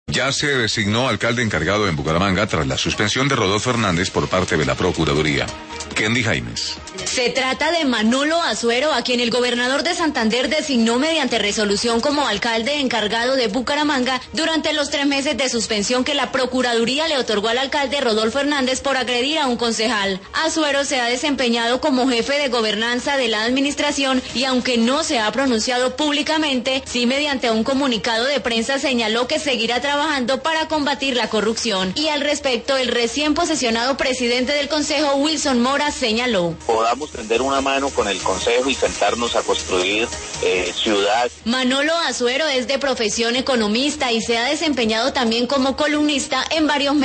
Ya se designó alcalde encargado en Bucaramanga tras la suspensión de Rodolfo Hernández por parte de la Procuraduría. Kendi Jaimes. Se trata de Manolo Azuero, a quien el gobernador de Santander designó mediante resolución como alcalde encargado de Bucaramanga durante los 3 meses de suspensión que la Procuraduría le otorgó al alcalde Rodolfo Hernández por agredir a un concejal. Azuero se ha desempeñado como jefe de gobernanza de la administración y aunque no se ha pronunciado públicamente, sí mediante un comunicado de prensa señaló que seguirá trabajando para combatir la corrupción. Y al respecto, el recién posesionado presidente del Consejo, Wilson Mora, señaló: podamos tender una mano con el Consejo y sentarnos a construir ciudad. Manolo Azuero es de profesión economista y se ha desempeñado también como columnista en varios medios